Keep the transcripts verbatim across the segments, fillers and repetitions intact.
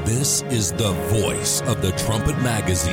This is the voice of the Trumpet Magazine.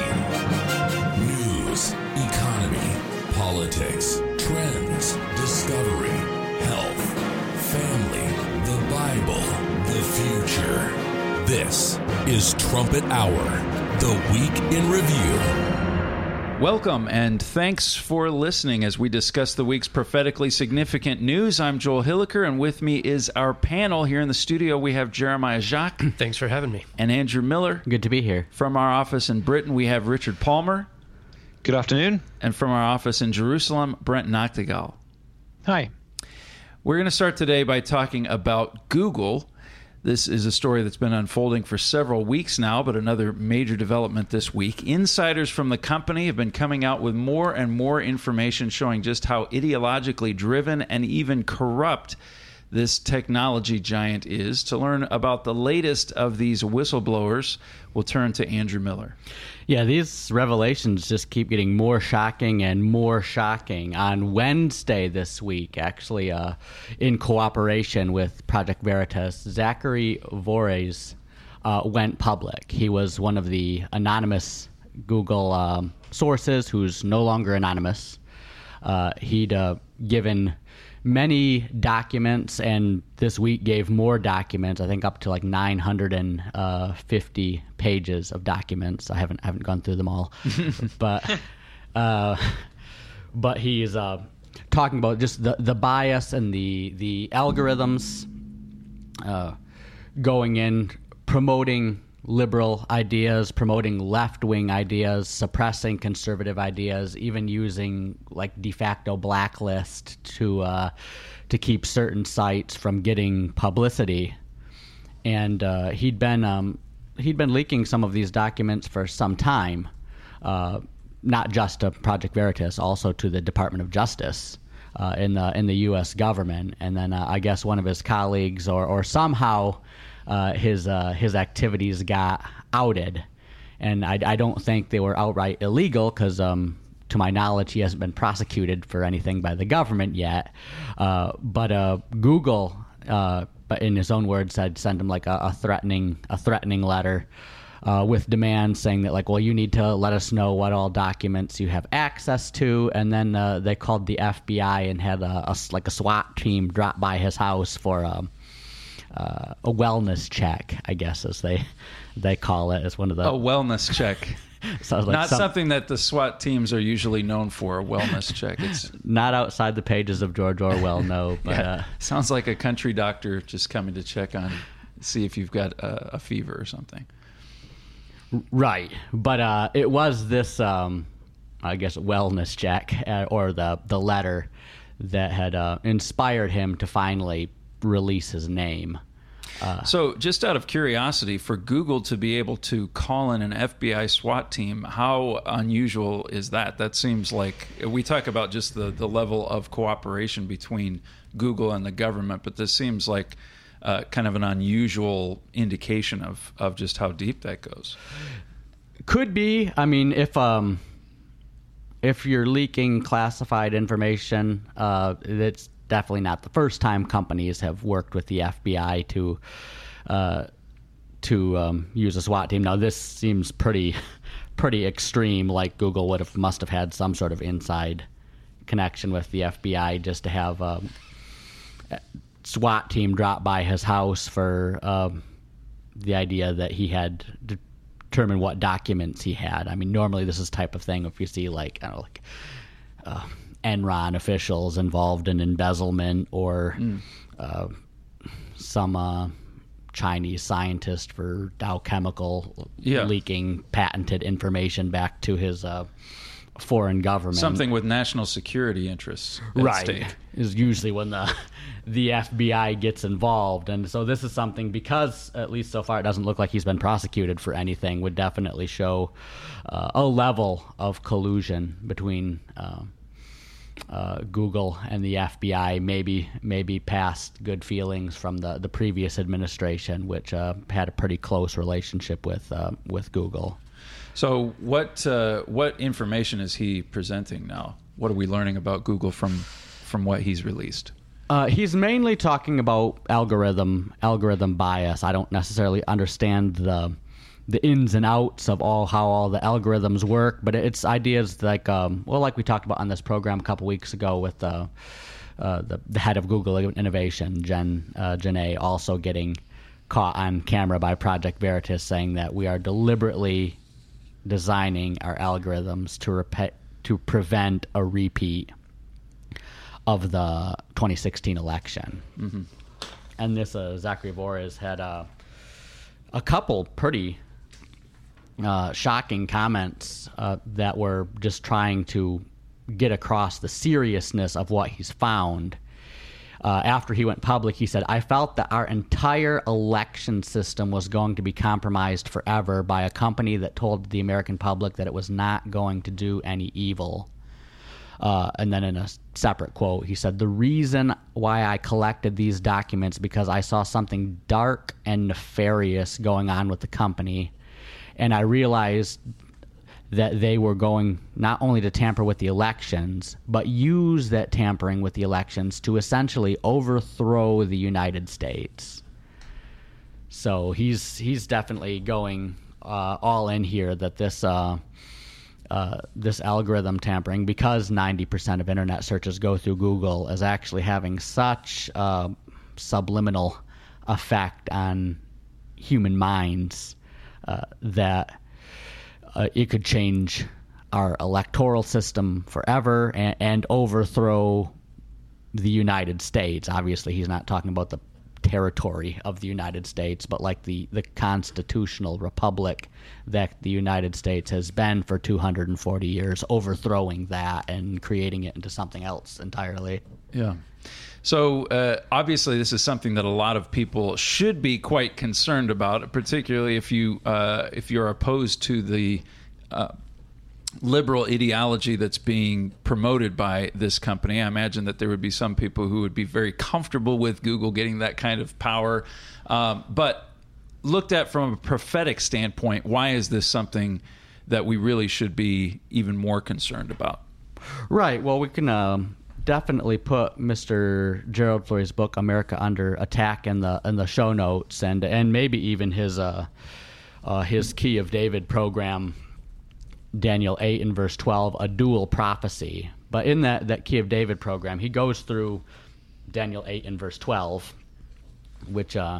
News, economy, politics, trends, discovery, health, family, the Bible, the future. This is Trumpet Hour, the week in review. Welcome, and thanks for listening as we discuss the week's prophetically significant news. I'm Joel Hilliker, and with me is our panel. Here in the studio, we have Jeremiah Jacques. Thanks for having me. And Andrew Miller. Good to be here. From our office in Britain, we have Richard Palmer. Good afternoon. And from our office in Jerusalem, Brent Noctegal. Hi. We're going to start today by talking about Google. This is a story that's been unfolding for several weeks now, but another major development this week. Insiders from the company have been coming out with more and more information showing just how ideologically driven and even corrupt this technology giant is. To learn about the latest of these whistleblowers, we'll turn to Andrew Miller. Yeah, these revelations just keep getting more shocking and more shocking. On Wednesday this week, actually, uh, in cooperation with Project Veritas, Zachary Vorez uh, went public. He was one of the anonymous Google um, sources who's no longer anonymous. Uh, he'd uh, given many documents, and this week gave more documents. I think up to like nine hundred fifty pages of documents. I haven't haven't gone through them all, but uh, but he's uh, talking about just the, the bias and the the algorithms uh, going in, promoting liberal ideas, promoting left-wing ideas, suppressing conservative ideas, even using like de facto blacklist to uh, to keep certain sites from getting publicity. And uh, he'd been um, he'd been leaking some of these documents for some time, uh, not just to Project Veritas, also to the Department of Justice uh, in the in the U S government. And then uh, I guess one of his colleagues or or somehow. Uh, his uh, his activities got outed, and I, I don't think they were outright illegal because, um, to my knowledge, he hasn't been prosecuted for anything by the government yet. Uh, but uh, Google, uh, but in his own words, said send him like a, a threatening a threatening letter uh, with demands saying that like, well, you need to let us know what all documents you have access to, and then uh, they called the F B I and had a, a like a SWAT team drop by his house for. Um, Uh, a wellness check, I guess, as they they call it, as one of the a wellness check. Sounds like not some, something that the SWAT teams are usually known for. A wellness check. It's not outside the pages of George Orwell. No, but yeah. uh, Sounds like a country doctor just coming to check on, see if you've got a, a fever or something. Right, but uh, it was this, um, I guess, wellness check uh, or the the letter that had uh, inspired him to finally release his name. Uh, so just out of curiosity, for Google to be able to call in an F B I SWAT team, how unusual is that? That seems like, we talk about just the, the level of cooperation between Google and the government, but this seems like uh, kind of an unusual indication of, of just how deep that goes. Could be. I mean, if um, if you're leaking classified information, uh, it's definitely not the first time companies have worked with the F B I to uh, to um, use a SWAT team. Now, this seems pretty pretty extreme. Like Google would have must have had some sort of inside connection with the F B I just to have a SWAT team drop by his house for um, the idea that he had determined what documents he had. I mean, normally this is the type of thing if you see like I don't know, like. Uh, Enron officials involved in embezzlement or mm. uh, some uh, Chinese scientist for Dow Chemical yeah. leaking patented information back to his uh, foreign government. Something with national security interests at right. stake. Is usually when the the F B I gets involved. And so this is something, because at least so far it doesn't look like he's been prosecuted for anything, would definitely show uh, a level of collusion between uh, Uh, Google and the F B I, maybe maybe past good feelings from the, the previous administration, which uh, had a pretty close relationship with uh, with Google. So what uh, what information is he presenting now? What are we learning about Google from from what he's released? Uh, he's mainly talking about algorithm algorithm bias. I don't necessarily understand the the ins and outs of all how all the algorithms work, but it's ideas like, um, well, like we talked about on this program a couple weeks ago with uh, uh, the, the head of Google Innovation, Jen uh, Janae, also getting caught on camera by Project Veritas saying that we are deliberately designing our algorithms to rep- to prevent a repeat of the twenty sixteen election. Mm-hmm. And this uh, Zachary Vorez had uh, a couple pretty uh, shocking comments uh, that were just trying to get across the seriousness of what he's found. Uh, after he went public, he said, "I felt that our entire election system was going to be compromised forever by a company that told the American public that it was not going to do any evil." Uh, and then in a separate quote, he said, "The reason why I collected these documents because I saw something dark and nefarious going on with the company, and I realized that they were going not only to tamper with the elections, but use that tampering with the elections to essentially overthrow the United States." So he's he's definitely going uh, all in here that this uh, uh, this algorithm tampering, because ninety percent of internet searches go through Google, is actually having such a subliminal effect on human minds uh, that Uh, it could change our electoral system forever and, and overthrow the United States. Obviously, he's not talking about the territory of the United States, but like the, the constitutional republic that the United States has been for two hundred forty years, overthrowing that and creating it into something else entirely. Yeah. So uh, obviously, this is something that a lot of people should be quite concerned about, particularly if you uh, if you're opposed to the uh, liberal ideology that's being promoted by this company. I imagine that there would be some people who would be very comfortable with Google getting that kind of power. Um, but looked at from a prophetic standpoint, why is this something that we really should be even more concerned about? Right. Well, we can Um... definitely put Mister Gerald Flurry's book "America Under Attack" in the in the show notes, and and maybe even his uh, uh, his Key of David program, Daniel eight and verse twelve, a dual prophecy. But in that that Key of David program, he goes through Daniel eight and verse twelve, which uh,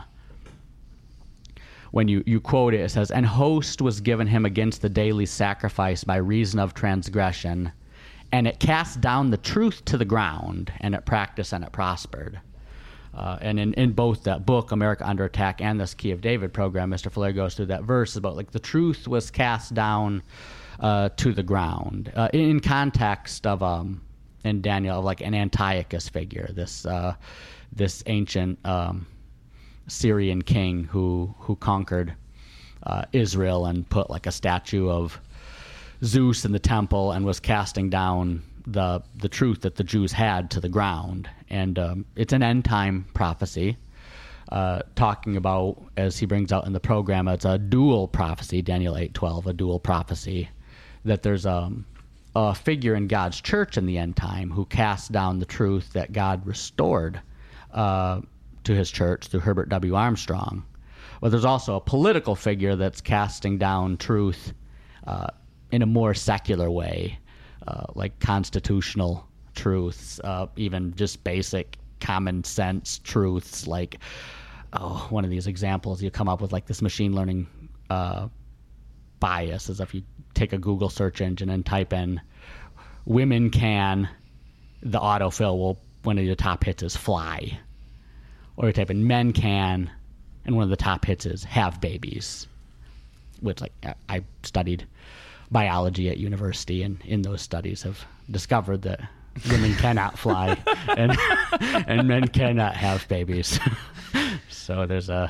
when you, you quote it, it says, "And host was given him against the daily sacrifice by reason of transgression. And it cast down the truth to the ground, and it practiced and it prospered." Uh, and in, in both that book, America Under Attack, and this Key of David program, Mister Flurry goes through that verse about like the truth was cast down uh, to the ground uh, in, in context of um, in Daniel of like an Antiochus figure, this uh, this ancient um, Syrian king who who conquered uh, Israel and put like a statue of Zeus in the temple and was casting down the the truth that the Jews had to the ground. And um, it's an end time prophecy, uh, talking about, as he brings out in the program, it's a dual prophecy, Daniel eight twelve, a dual prophecy, that there's um, a figure in God's church in the end time who casts down the truth that God restored uh, to his church through Herbert W. Armstrong. But there's also a political figure that's casting down truth uh, in a more secular way, uh, like constitutional truths, uh, even just basic common sense truths. Like, oh, one of these examples, you come up with like this machine learning uh, bias, as if you take a Google search engine and type in "women can," the autofill will, one of the top hits is "fly," or you type in "men can," and one of the top hits is "have babies," which, like, I studied biology at university, and in those studies have discovered that women cannot fly and and men cannot have babies. So there's a,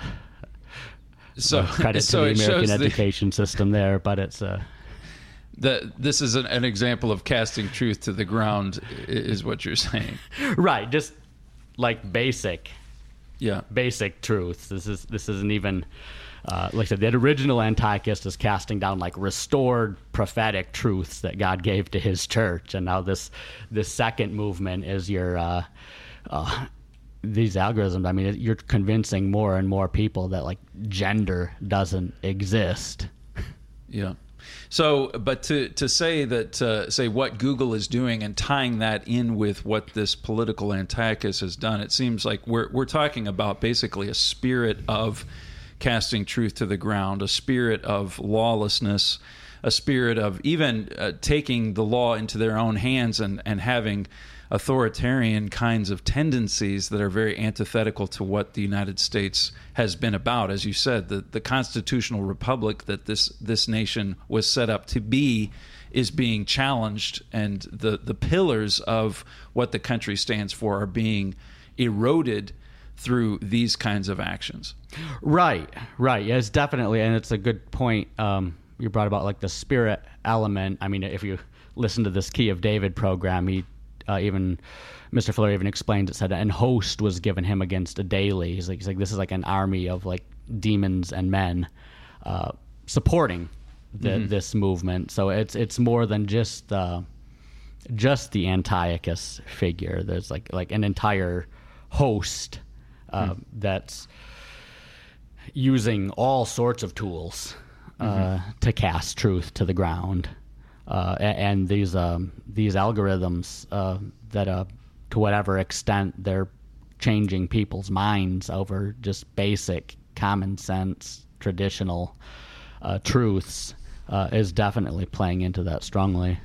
so, a credit so to the American the, education system there, but it's a the this is an, an example of casting truth to the ground, is what you're saying. Right, just like basic yeah basic truths. This is this isn't even Uh, like I said, that original Antiochus is casting down like restored prophetic truths that God gave to his church, and now this this second movement is your uh, uh, these algorithms, I mean, you're convincing more and more people that like gender doesn't exist. Yeah. So, but to, to say that, uh, say what Google is doing and tying that in with what this political Antiochus has done, it seems like we're we're talking about basically a spirit of casting truth to the ground, a spirit of lawlessness, a spirit of even uh, taking the law into their own hands and, and having authoritarian kinds of tendencies that are very antithetical to what the United States has been about. As you said, the, the constitutional republic that this this nation was set up to be is being challenged, and the, the pillars of what the country stands for are being eroded through these kinds of actions. Right, right. Yeah, it's definitely, and it's a good point um, you brought about like the spirit element. I mean, if you listen to this Key of David program, he Uh, even Mister Fuller even explains it, said an host was given him against a daily. He's like, he's like this is like an army of like demons and men uh, supporting the, mm-hmm. this movement. So it's it's more than just uh, just the Antiochus figure. There's like like an entire host uh, mm. that's using all sorts of tools uh, mm-hmm. to cast truth to the ground. Uh, and these um, these algorithms uh, that, uh, to whatever extent, they're changing people's minds over just basic common sense, traditional uh, truths, uh, is definitely playing into that strongly.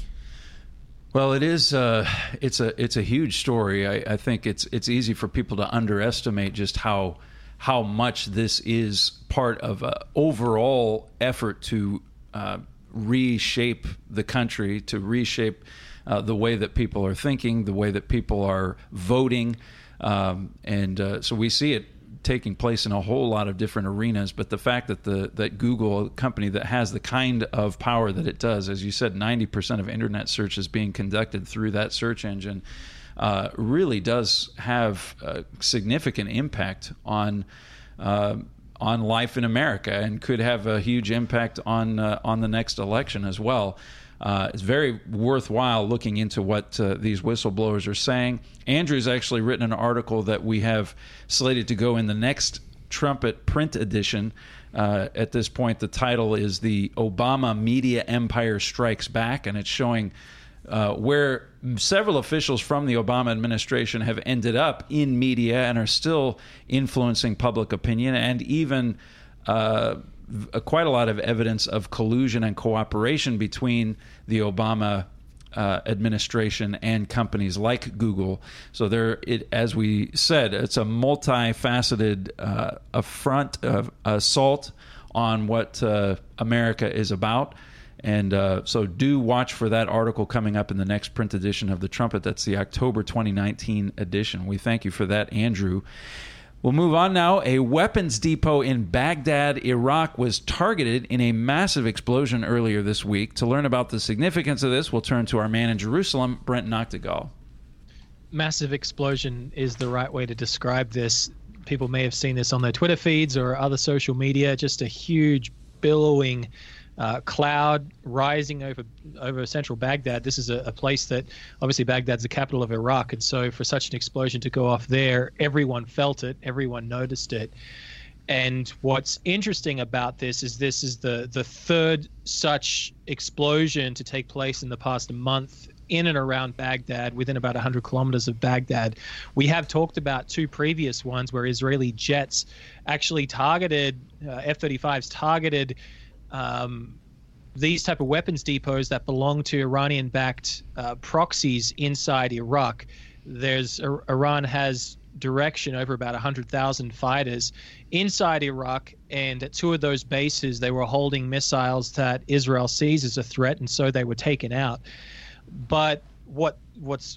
Well, it is. Uh, it's a it's a huge story. I, I think it's it's easy for people to underestimate just how how much this is part of an overall effort to Uh, reshape the country, to reshape uh, the way that people are thinking, the way that people are voting. Um, and uh, so we see it taking place in a whole lot of different arenas. But the fact that the that Google, a company that has the kind of power that it does, as you said, ninety percent of internet search is being conducted through that search engine, uh, really does have a significant impact on uh, on life in America, and could have a huge impact on uh, on the next election as well. Uh, it's very worthwhile looking into what uh, these whistleblowers are saying. Andrew's actually written an article that we have slated to go in the next Trumpet print edition. Uh, at this point, the title is "The Obama Media Empire Strikes Back," and it's showing Uh, where several officials from the Obama administration have ended up in media and are still influencing public opinion, and even uh, quite a lot of evidence of collusion and cooperation between the Obama uh, administration and companies like Google. So there, it, as we said, it's a multifaceted uh, affront of assault on what uh, America is about. And uh, so do watch for that article coming up in the next print edition of the Trumpet. That's the October twenty nineteen edition. We thank you for that, Andrew. We'll move on now. A weapons depot in Baghdad, Iraq, was targeted in a massive explosion earlier this week. To learn about the significance of this, we'll turn to our man in Jerusalem, Brent Noctegal. Massive explosion is the right way to describe this. People may have seen this on their Twitter feeds or other social media. Just a huge billowing Uh, cloud rising over over central Baghdad. This is a, a place that obviously Baghdad's the capital of Iraq, and so for such an explosion to go off there, everyone felt it, everyone noticed it. And what's interesting about this is this is the the third such explosion to take place in the past month in and around Baghdad, within about one hundred kilometers of Baghdad. We have talked about two previous ones where Israeli jets actually targeted, uh, F thirty-fives targeted Um, these type of weapons depots that belong to Iranian-backed uh, proxies inside Iraq. There's uh, Iran has direction over about one hundred thousand fighters inside Iraq, and at two of those bases, they were holding missiles that Israel sees as a threat, and so they were taken out. But what what's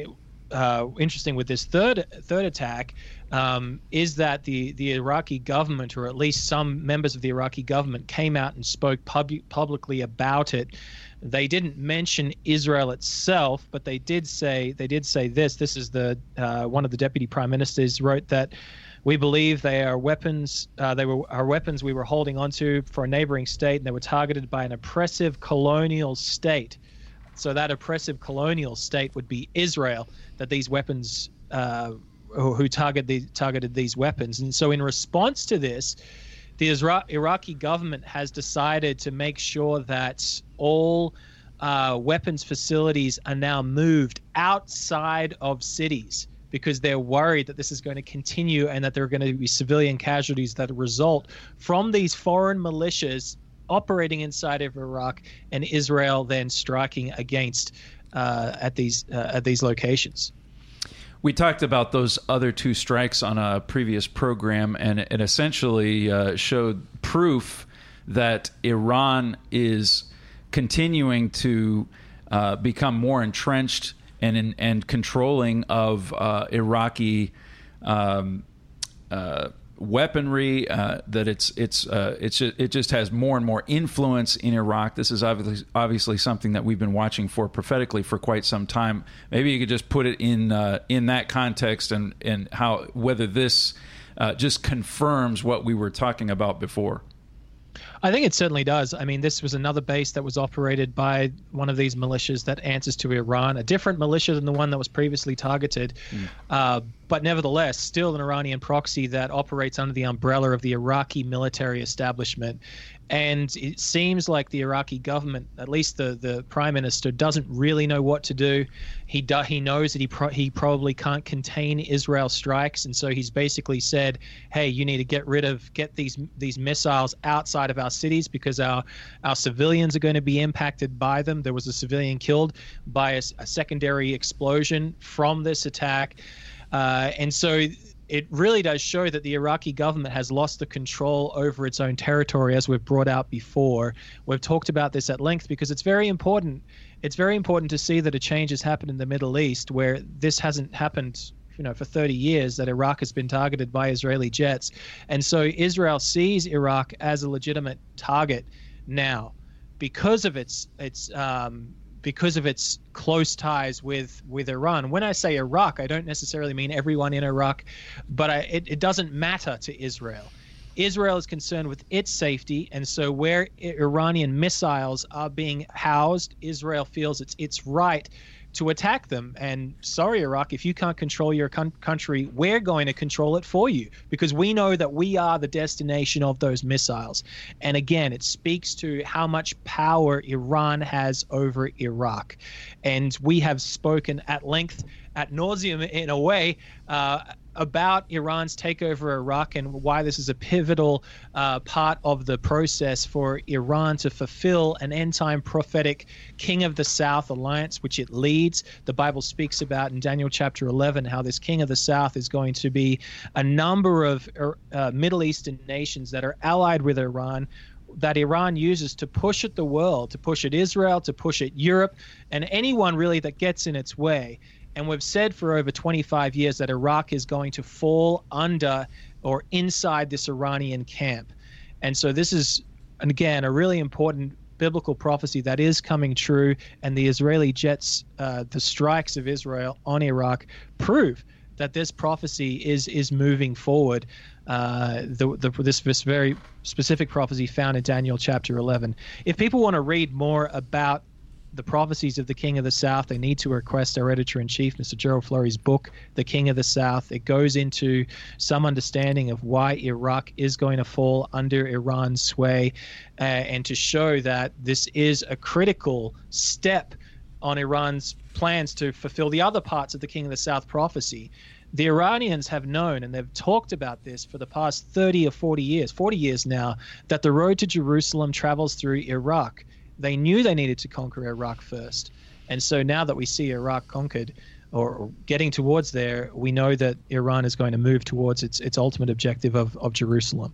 uh, interesting with this third third attack um, is that the the Iraqi government, or at least some members of the Iraqi government, came out and spoke pub- publicly about it. They didn't mention Israel itself, but they did say they did say this. This is the uh, one of the deputy prime ministers wrote that we believe they are weapons. Uh, they were are weapons we were holding onto for a neighboring state, and they were targeted by an oppressive colonial state. So that oppressive colonial state would be Israel that these weapons uh, who targeted the, targeted these weapons. And so in response to this, the Isra- Iraqi government has decided to make sure that all uh, weapons facilities are now moved outside of cities, because they're worried that this is going to continue and that there are going to be civilian casualties that result from these foreign militias operating inside of Iraq and Israel then striking against uh, at these uh, at these locations. We talked about those other two strikes on a previous program, and it essentially uh, showed proof that Iran is continuing to uh, become more entrenched and in, and controlling of uh, Iraqi um, uh, weaponry. Uh, that it's it's uh, it's just, it just has more and more influence in Iraq. This is obviously obviously something that we've been watching for prophetically for quite some time. Maybe you could just put it in uh, in that context, and and how whether this uh, just confirms what we were talking about before. I think it certainly does. I mean, this was another base that was operated by one of these militias that answers to Iran, a different militia than the one that was previously targeted. Mm. Uh, but nevertheless, still an Iranian proxy that operates under the umbrella of the Iraqi military establishment. And it seems like the Iraqi government, at least the, the prime minister, doesn't really know what to do. He do, he knows that he pro, he probably can't contain Israel strikes, and so he's basically said, "Hey, you need to get rid of get these these missiles outside of our cities because our our civilians are going to be impacted by them." There was a civilian killed by a, a secondary explosion from this attack, uh, and so. It really does show that the Iraqi government has lost the control over its own territory, as we've brought out before. We've talked about this at length because it's very important. It's very important to see that a change has happened in the Middle East, where this hasn't happened, you know, for thirty years, that Iraq has been targeted by Israeli jets. And so Israel sees Iraq as a legitimate target now because of its its um, because of its close ties with, with Iran. When I say Iraq, I don't necessarily mean everyone in Iraq, but I, it, it doesn't matter to Israel. Israel is concerned with its safety, and so where Iranian missiles are being housed, Israel feels it's its right to attack them. And sorry, Iraq, if you can't control your con- country, we're going to control it for you, because we know that we are the destination of those missiles. And again, it speaks to how much power Iran has over Iraq. And we have spoken at length, at nauseum in a way, uh, about Iran's takeover of Iraq and why this is a pivotal uh, part of the process for Iran to fulfill an end-time prophetic King of the South alliance, which it leads. The Bible speaks about in Daniel chapter eleven how this King of the South is going to be a number of uh, Middle Eastern nations that are allied with Iran, that Iran uses to push at the world, to push at Israel, to push at Europe, and anyone really that gets in its way. And we've said for over twenty-five years that Iraq is going to fall under or inside this Iranian camp. And so this is, again, a really important biblical prophecy that is coming true. And the Israeli jets, uh, the strikes of Israel on Iraq, prove that this prophecy is is moving forward. Uh, the, the, this, this very specific prophecy found in Daniel chapter eleven. If people want to read more about the prophecies of the King of the South, they need to request our editor-in-chief, Mister Gerald Flurry's book, The King of the South. It goes into some understanding of why Iraq is going to fall under Iran's sway, uh, and to show that this is a critical step on Iran's plans to fulfill the other parts of the King of the South prophecy. The Iranians have known, and they've talked about this for the past thirty or forty years, forty years now, that the road to Jerusalem travels through Iraq. They knew they needed to conquer Iraq first. And so now that we see Iraq conquered or getting towards there, we know that Iran is going to move towards its its ultimate objective of, of Jerusalem.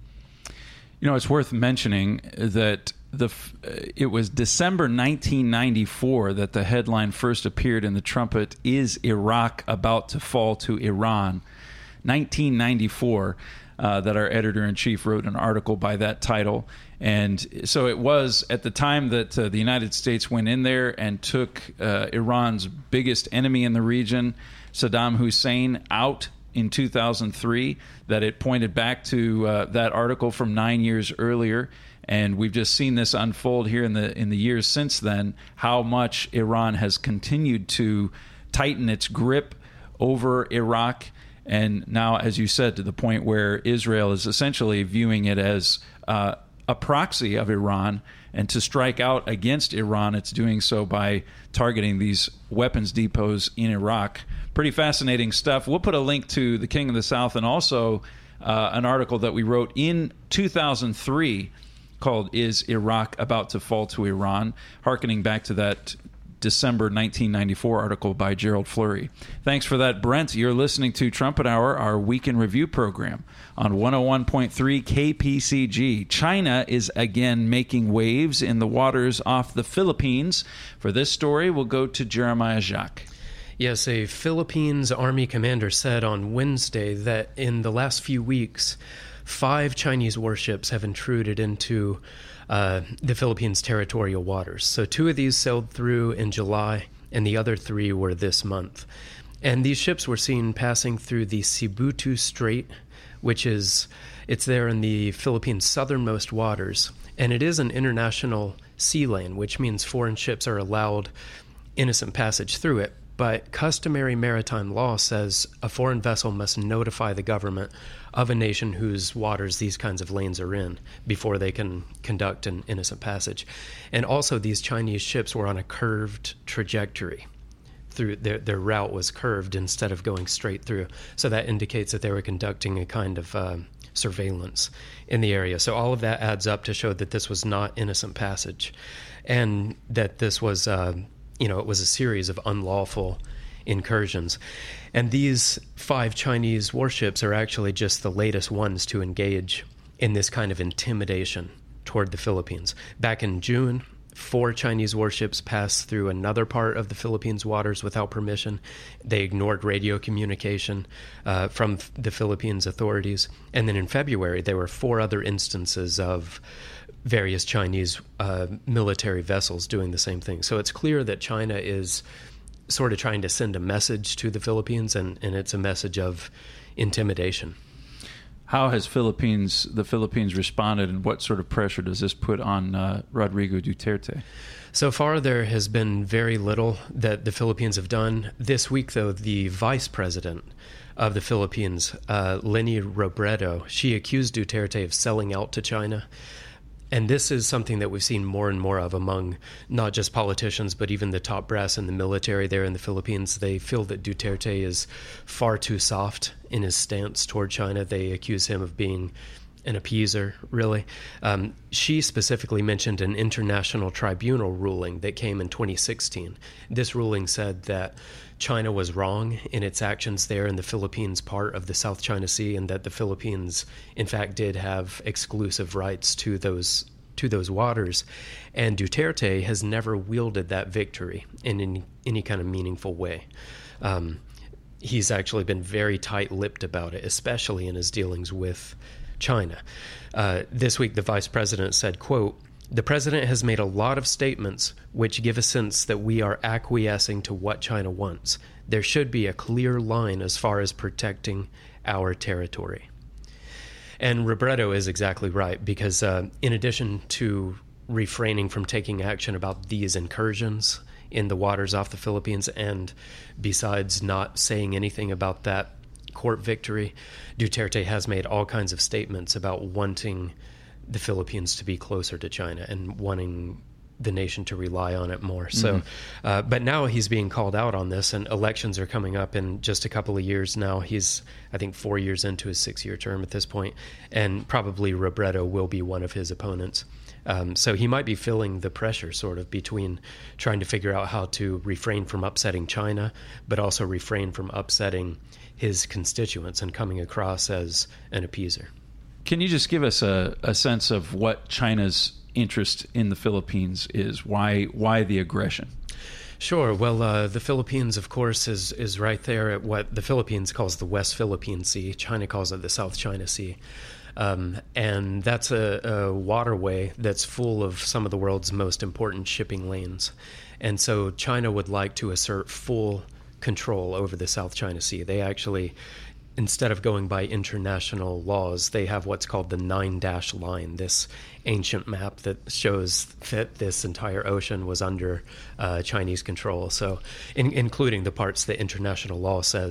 You know, it's worth mentioning that the it was December nineteen ninety-four that the headline first appeared in the Trumpet, "Is Iraq About to Fall to Iran?" nineteen ninety-four, uh, that our editor-in-chief wrote an article by that title. And so it was at the time that uh, the United States went in there and took uh, Iran's biggest enemy in the region, Saddam Hussein, out in two thousand three, that it pointed back to uh, that article from nine years earlier. And we've just seen this unfold here in the in the years since then, how much Iran has continued to tighten its grip over Iraq. And now, as you said, to the point where Israel is essentially viewing it as uh, a proxy of Iran, and to strike out against Iran, it's doing so by targeting these weapons depots in Iraq. Pretty fascinating stuff. We'll put a link to The King of the South and also uh, an article that we wrote in two thousand three called Is Iraq About to Fall to Iran?, hearkening back to that December nineteen ninety-four article by Gerald Fleury. Thanks for that, Brent. You're listening to Trumpet Hour, our Week in Review program on one oh one point three K P C G. China is again making waves in the waters off the Philippines. For this story, we'll go to Jeremiah Jacques. Yes, a Philippines Army commander said on Wednesday that in the last few weeks, five Chinese warships have intruded into uh, the Philippines' territorial waters. So two of these sailed through in July, and the other three were this month. And these ships were seen passing through the Sibutu Strait, which is, it's there in the Philippines' southernmost waters. And it is an international sea lane, which means foreign ships are allowed innocent passage through it. But customary maritime law says a foreign vessel must notify the government of a nation whose waters these kinds of lanes are in before they can conduct an innocent passage. And also, these Chinese ships were on a curved trajectory. Through their, their route was curved instead of going straight through. So that indicates that they were conducting a kind of uh, surveillance in the area. So all of that adds up to show that this was not innocent passage, and that this was... Uh, You know, it was a series of unlawful incursions. And these five Chinese warships are actually just the latest ones to engage in this kind of intimidation toward the Philippines. Back in June, four Chinese warships passed through another part of the Philippines' waters without permission. They ignored radio communication uh, from the Philippines authorities. And then in February, there were four other instances of various Chinese uh, military vessels doing the same thing. So it's clear that China is sort of trying to send a message to the Philippines, and, and it's a message of intimidation. How has Philippines, the Philippines responded, and what sort of pressure does this put on uh, Rodrigo Duterte? So far, there has been very little that the Philippines have done. This week, though, the vice president of the Philippines, uh, Leni Robredo, she accused Duterte of selling out to China. And this is something that we've seen more and more of among not just politicians, but even the top brass in the military there in the Philippines. They feel that Duterte is far too soft in his stance toward China. They accuse him of being an appeaser, really. Um, she specifically mentioned an international tribunal ruling that came in twenty sixteen. This ruling said that China was wrong in its actions there in the Philippines part of the South China Sea, and that the Philippines, in fact, did have exclusive rights to those to those waters. And Duterte has never wielded that victory in any, any kind of meaningful way. Um, he's actually been very tight-lipped about it, especially in his dealings with China. Uh, this week, the vice president said, quote, "The president has made a lot of statements which give a sense that we are acquiescing to what China wants. There should be a clear line as far as protecting our territory." And Robredo is exactly right, because uh, in addition to refraining from taking action about these incursions in the waters off the Philippines, and besides not saying anything about that court victory, Duterte has made all kinds of statements about wanting the Philippines to be closer to China and wanting the nation to rely on it more. So, mm-hmm. uh, but now he's being called out on this, and elections are coming up in just a couple of years now. He's, I think, four years into his six-year term at this point, and probably Robredo will be one of his opponents. Um, so he might be feeling the pressure sort of between trying to figure out how to refrain from upsetting China, but also refrain from upsetting his constituents and coming across as an appeaser. Can you just give us a, a sense of what China's interest in the Philippines is? Why why the aggression? Sure. Well, uh, the Philippines, of course, is is right there at what the Philippines calls the West Philippine Sea. China calls it the South China Sea. Um, and that's a, a waterway that's full of some of the world's most important shipping lanes. And so China would like to assert full control over the South China Sea. They actually, instead of going by international laws, they have what's called the Nine Dash Line, this ancient map that shows that this entire ocean was under uh, Chinese control. So in, including the parts that international law says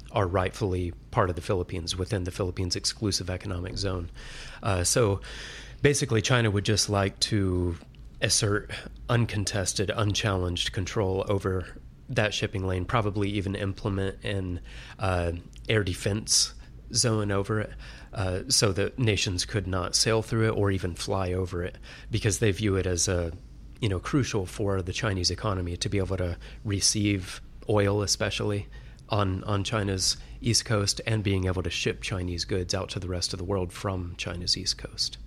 are rightfully part of the Philippines within the Philippines exclusive economic zone. Uh, so basically, China would just like to assert uncontested, unchallenged control over that shipping lane, probably even implement an uh, air defense zone over it, uh, so that nations could not sail through it or even fly over it, because they view it as a, you know, crucial for the Chinese economy to be able to receive oil, especially on on China's east coast, and being able to ship Chinese goods out to the rest of the world from China's east coast.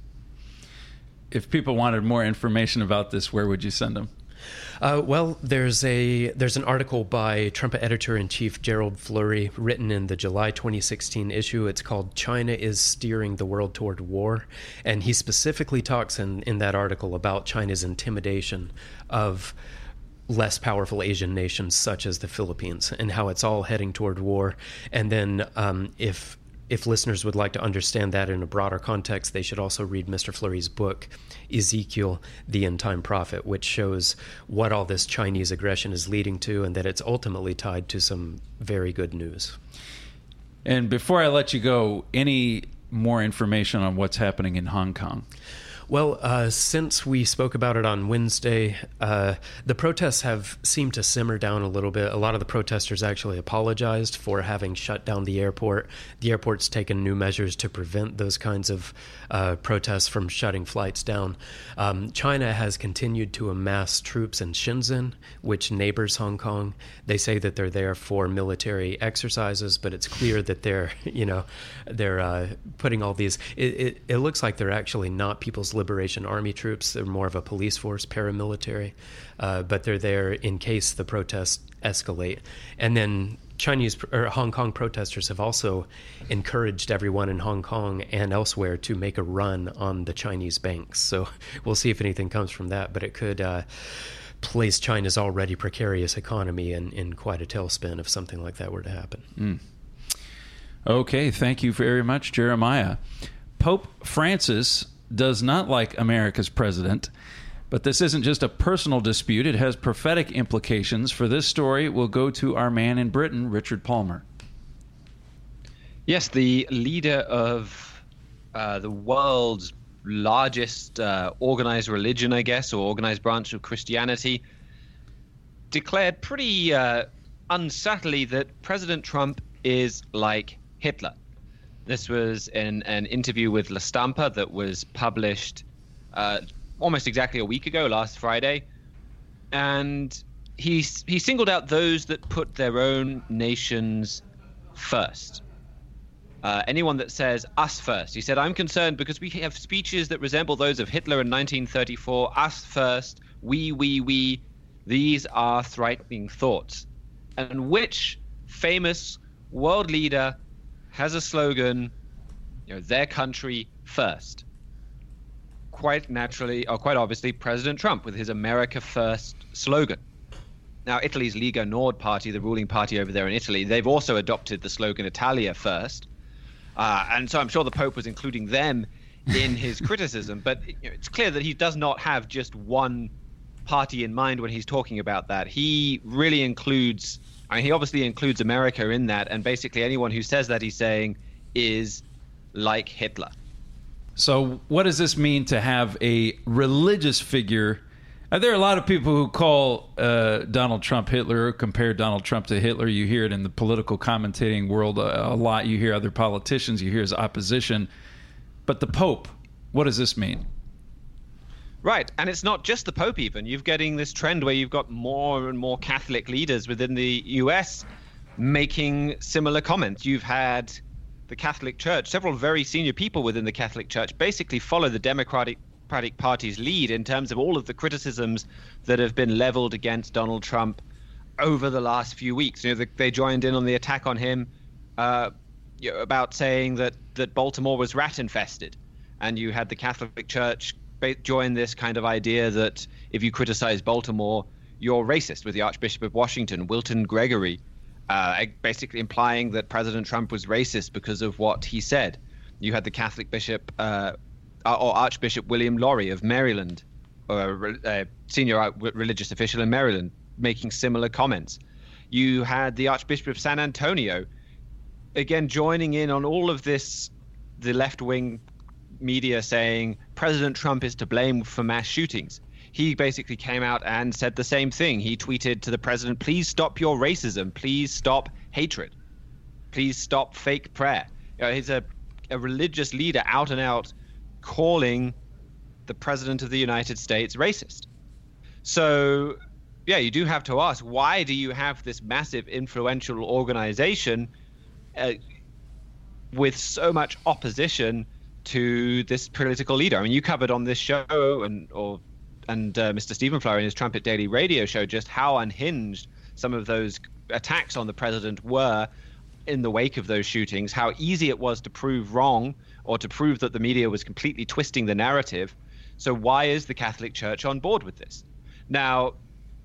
If people wanted more information about this, where would you send them? Uh, well, there's a there's an article by Trumpet editor-in-chief Gerald Flurry written in the July twenty sixteen issue. It's called "China is Steering the World Toward War," and he specifically talks in, in that article about China's intimidation of less powerful Asian nations such as the Philippines, and how it's all heading toward war. And then um, if if listeners would like to understand that in a broader context, they should also read Mister Flurry's book, Ezekiel, the End Time Prophet, which shows what all this Chinese aggression is leading to, and that it's ultimately tied to some very good news. And before I let you go, any more information on what's happening in Hong Kong? Well, uh, since we spoke about it on Wednesday, uh, the protests have seemed to simmer down a little bit. A lot of the protesters actually apologized for having shut down the airport. The airport's taken new measures to prevent those kinds of uh, protests from shutting flights down. Um, China has continued to amass troops in Shenzhen, which neighbors Hong Kong. They say that they're there for military exercises, but it's clear that they're, you know, they're uh, putting all these. It, it, it looks like they're actually not People's Liberation Army troops. They're more of a police force, paramilitary, uh, but they're there in case the protests escalate. And then Chinese or Hong Kong protesters have also encouraged everyone in Hong Kong and elsewhere to make a run on the Chinese banks. So we'll see if anything comes from that, but it could uh, place China's already precarious economy in, in quite a tailspin if something like that were to happen. Mm. Okay, thank you very much, Jeremiah. Pope Francis does not like America's president, but this isn't just a personal dispute. It has prophetic implications. For this story, we'll go to our man in Britain, Richard Palmer. Yes, the leader of uh, the world's largest uh, organized religion, I guess, or organized branch of Christianity, declared pretty uh, unsubtly that President Trump is like Hitler. This was in an interview with La Stampa that was published uh, almost exactly a week ago, last Friday. And he, he singled out those that put their own nations first. Uh, anyone that says us first. He said, I'm concerned because we have speeches that resemble those of Hitler in nineteen thirty-four. Us first, we, we, we. These are frightening thoughts. And which famous world leader has a slogan, you know, their country first? Quite naturally, or quite obviously, President Trump with his America First slogan. Now, Italy's Lega Nord party, the ruling party over there in Italy, they've also adopted the slogan Italia First. Uh, and so I'm sure the Pope was including them in his criticism. But you know, it's clear that he does not have just one party in mind when he's talking about that. He really includes... I mean, he obviously includes America in that, and basically anyone who says that, he's saying, is like Hitler. So what does this mean to have a religious figure? Uh, there are a lot of people who call uh, Donald Trump Hitler, or compare Donald Trump to Hitler. You hear it in the political commentating world a, a lot. You hear other politicians. You hear his opposition. But the Pope, what does this mean? Right, and it's not just the Pope even. You're getting this trend where you've got more and more Catholic leaders within the U S making similar comments. You've had the Catholic Church, several very senior people within the Catholic Church basically follow the Democratic Party's lead in terms of all of the criticisms that have been leveled against Donald Trump over the last few weeks. You know, they joined in on the attack on him uh, you know, about saying that, that Baltimore was rat infested. And you had the Catholic Church join this kind of idea that if you criticize Baltimore, you're racist, with the Archbishop of Washington, Wilton Gregory, uh, basically implying that President Trump was racist because of what he said. You had the Catholic Bishop uh, or Archbishop William Lorry of Maryland, or a senior religious official in Maryland, making similar comments. You had the Archbishop of San Antonio again, joining in on all of this, the left-wing media saying President Trump is to blame for mass shootings. He basically came out and said the same thing. He tweeted to the president, please stop your racism. Please stop hatred. Please stop fake prayer. You know, he's a, a religious leader out and out calling the president of the United States racist. So, yeah, you do have to ask, why do you have this massive influential organization uh, with so much opposition to this political leader? I mean, you covered on this show and or and uh, Mister Stephen Flower in his Trumpet Daily Radio show just how unhinged some of those attacks on the president were in the wake of those shootings, how easy it was to prove wrong or to prove that the media was completely twisting the narrative. So why is the Catholic Church on board with this? Now,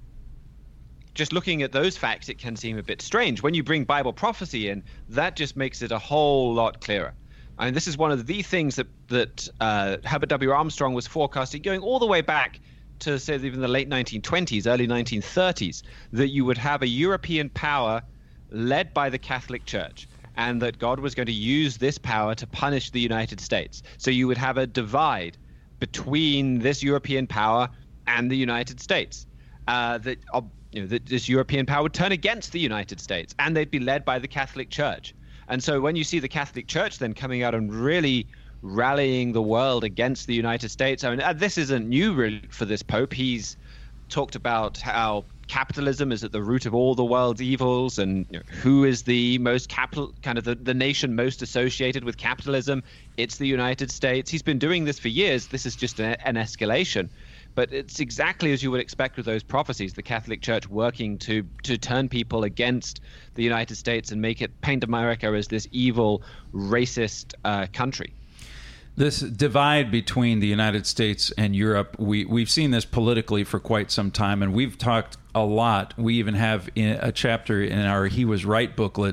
just looking at those facts, it can seem a bit strange. When you bring Bible prophecy in, that just makes it a whole lot clearer. I mean, this is one of the things that that uh, Herbert W. Armstrong was forecasting, going all the way back to, say, even the late nineteen twenties, early nineteen thirties, that you would have a European power led by the Catholic Church, and that God was going to use this power to punish the United States. So you would have a divide between this European power and the United States. Uh, that, uh, you know, that this European power would turn against the United States, and they'd be led by the Catholic Church. And so when you see the Catholic Church then coming out and really rallying the world against the United States, I mean, uh, this isn't new really for this Pope. He's talked about how capitalism is at the root of all the world's evils, and you know, who is the most capital, kind of the, the nation most associated with capitalism? It's the United States. He's been doing this for years. This is just a, an escalation. But it's exactly as you would expect with those prophecies, the Catholic Church working to to turn people against the United States and make it paint America as this evil, racist uh, country. This divide between the United States and Europe, we, we've seen this politically for quite some time, and we've talked a lot. We even have in a chapter in our He Was Right booklet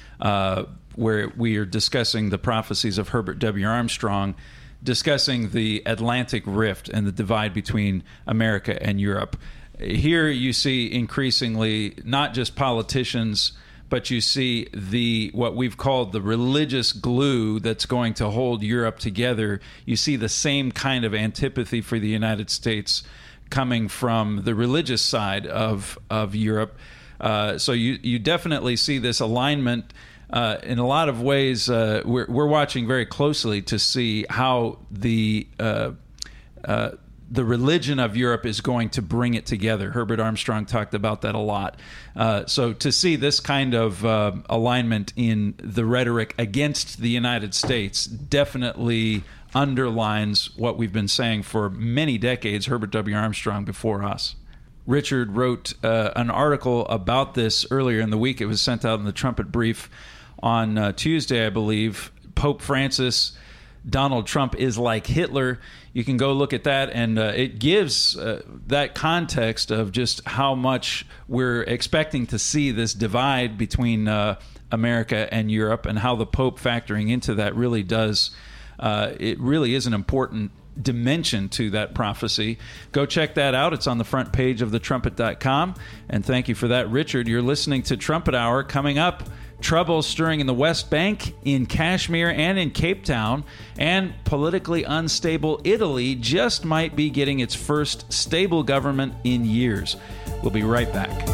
uh, where we are discussing the prophecies of Herbert W. Armstrong, discussing the Atlantic Rift and the divide between America and Europe. Here you see increasingly not just politicians, but you see the what we've called the religious glue that's going to hold Europe together. You see the same kind of antipathy for the United States coming from the religious side of of Europe. Uh, so you you definitely see this alignment. Uh, in a lot of ways, uh, we're, we're watching very closely to see how the uh, uh, the religion of Europe is going to bring it together. Herbert Armstrong talked about that a lot. Uh, so to see this kind of uh, alignment in the rhetoric against the United States definitely underlines what we've been saying for many decades, Herbert W. Armstrong before us. Richard wrote uh, an article about this earlier in the week. It was sent out in the Trumpet Brief on uh, Tuesday, I believe. Pope Francis, Donald Trump is like Hitler. You can go look at that, and uh, it gives uh, that context of just how much we're expecting to see this divide between uh, America and Europe, and how the Pope factoring into that really does, uh, it really is an important dimension to that prophecy. Go check that out. It's on the front page of the trumpet dot com. And thank you for that, Richard. You're listening to Trumpet Hour. Coming up, trouble stirring in the West Bank, in Kashmir, and in Cape Town. And politically unstable Italy just might be getting its first stable government in years. We'll be right back.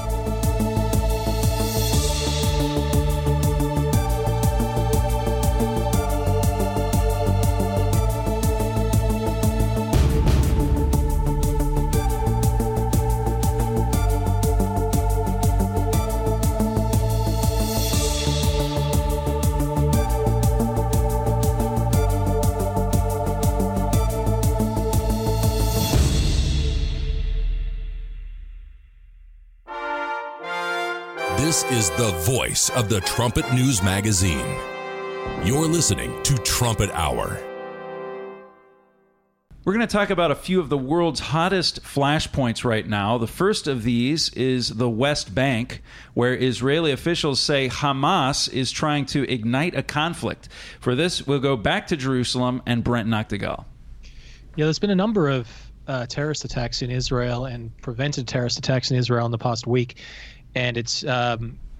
This is the voice of the Trumpet News Magazine. You're listening to Trumpet Hour. We're going to talk about a few of the world's hottest flashpoints right now. The first of these is the West Bank, where Israeli officials say Hamas is trying to ignite a conflict. For this, we'll go back to Jerusalem and Brent Noctegal. Yeah, there's been a number of uh, terrorist attacks in Israel and prevented terrorist attacks in Israel in the past week. And it's um,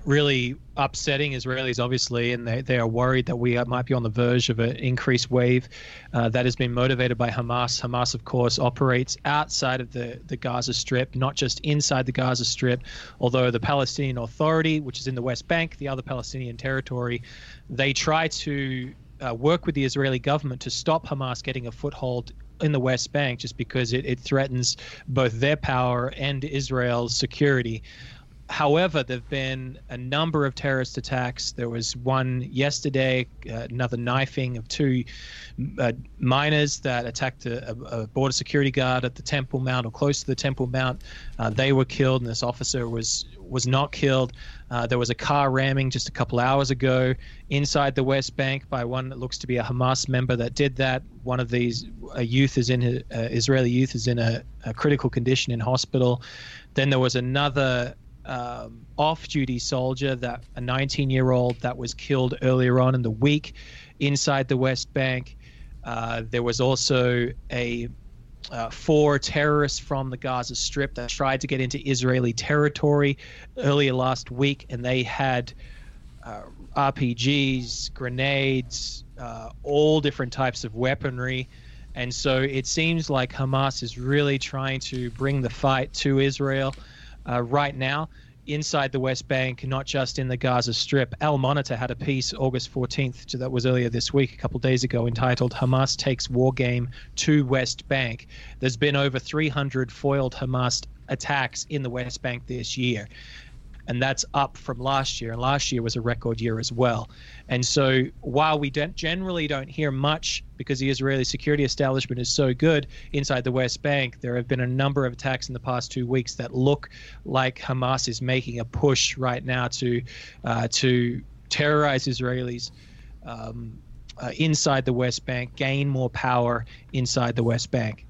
really upsetting Israelis, obviously, and they, they are worried that we might be on the verge of an increased wave uh, that has been motivated by Hamas. Hamas, of course, operates outside of the, the Gaza Strip, not just inside the Gaza Strip, although the Palestinian Authority, which is in the West Bank, the other Palestinian territory, they try to uh, work with the Israeli government to stop Hamas getting a foothold in the West Bank, just because it, it threatens both their power and Israel's security. However, there have been a number of terrorist attacks. There was one yesterday, uh, another knifing of two uh, miners that attacked a, a border security guard at the Temple Mount or close to the Temple Mount. Uh, they were killed, and this officer was was not killed. Uh, there was a car ramming just a couple hours ago inside the West Bank by one that looks to be a Hamas member that did that. One of these a youth is in a, uh, Israeli youth is in a, a critical condition in hospital. Then there was another Um, off-duty soldier, that a nineteen-year-old that was killed earlier on in the week inside the West Bank. Uh, there was also a uh, four terrorists from the Gaza Strip that tried to get into Israeli territory earlier last week, and they had uh, R P Gs, grenades, uh, all different types of weaponry. And so it seems like Hamas is really trying to bring the fight to Israel Uh, right now inside the West Bank, not just in the Gaza Strip. Al Monitor had a piece August fourteenth, that was earlier this week, a couple of days ago, entitled "Hamas Takes War Game to West Bank." There's been over three hundred foiled Hamas attacks in the West Bank this year, and that's up from last year, and last year was a record year as well. And so while we don't generally don't hear much, because the Israeli security establishment is so good inside the West Bank, there have been a number of attacks in the past two weeks that look like Hamas is making a push right now to uh, to terrorize Israelis um, uh, inside the West Bank, gain more power inside the West Bank.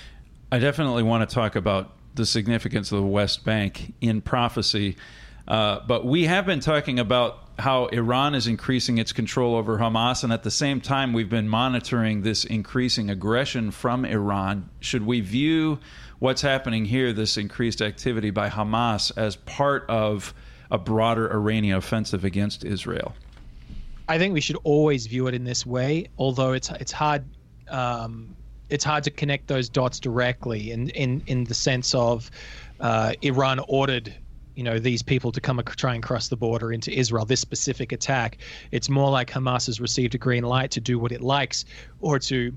I definitely want to talk about the significance of the West Bank in prophecy. Uh, but we have been talking about how Iran is increasing its control over Hamas, and at the same time, we've been monitoring this increasing aggression from Iran. Should we view what's happening here, this increased activity by Hamas, as part of a broader Iranian offensive against Israel? I think we should always view it in this way, although it's it's hard um, it's hard to connect those dots directly in in, in the sense of uh, Iran ordered you know, these people to come and try and cross the border into Israel, this specific attack. It's more like Hamas has received a green light to do what it likes or to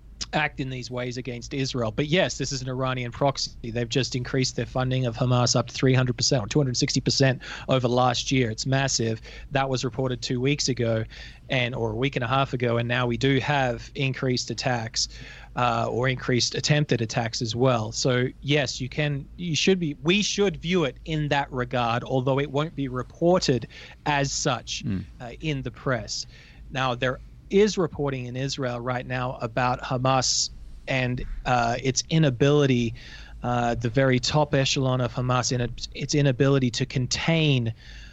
act in these ways against Israel. But yes, this is an Iranian proxy. They've just increased their funding of Hamas up to three hundred percent or two hundred sixty percent over last year. It's massive. That was reported two weeks ago and or a week and a half ago, and now we do have increased attacks uh, or increased attempted attacks as well. So yes, you can, you should be, we should view it in that regard, although it won't be reported as such mm. uh, in the press. Now, there is reporting in Israel right now about Hamas and uh, its inability, uh, the very top echelon of Hamas, in its inability to contain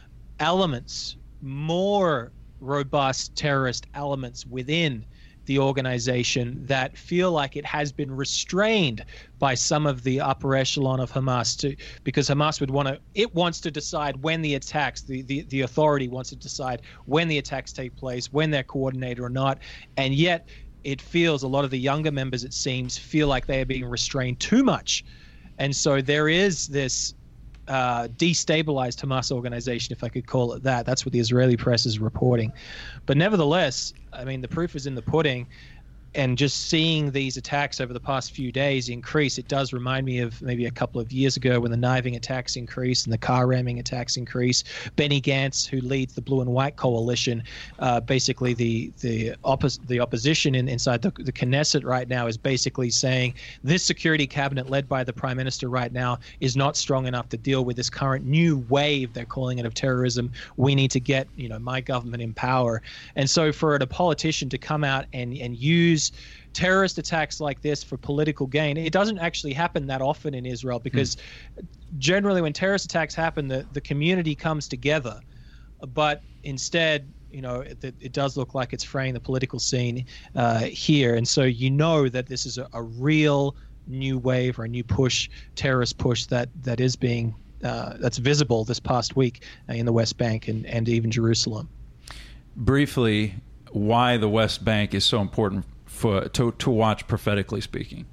elements, more robust terrorist elements within the organization that feel like it has been restrained by some of the upper echelon of Hamas, to because Hamas would want to, it wants to decide when the attacks, the, the, the authority wants to decide when the attacks take place, when they're coordinated or not. And yet it feels a lot of the younger members, it seems, feel like they are being restrained too much. And so there is this uh, destabilized Hamas organization, if I could call it that. That's what the Israeli press is reporting. But nevertheless, I mean, the proof is in the pudding. And just seeing these attacks over the past few days increase, it does remind me of maybe a couple of years ago when the kniving attacks increased and the car ramming attacks increased. Benny Gantz, who leads the Blue and White Coalition, uh, basically the the, oppos- the opposition in, inside the, the Knesset right now, is basically saying this security cabinet led by the prime minister right now is not strong enough to deal with this current new wave, they're calling it, of terrorism. We need to get, you know, my government in power. And so for a politician to come out and, and use terrorist attacks like this for political gain, it doesn't actually happen that often in Israel, because mm. generally when terrorist attacks happen, the, the community comes together. But instead, you know, it, it does look like it's fraying the political scene uh, here. And so you know that this is a, a real new wave or a new push, terrorist push that, that is being uh, that's visible this past week in the West Bank and, and even Jerusalem. Briefly, why the West Bank is so important for to, to watch prophetically speaking.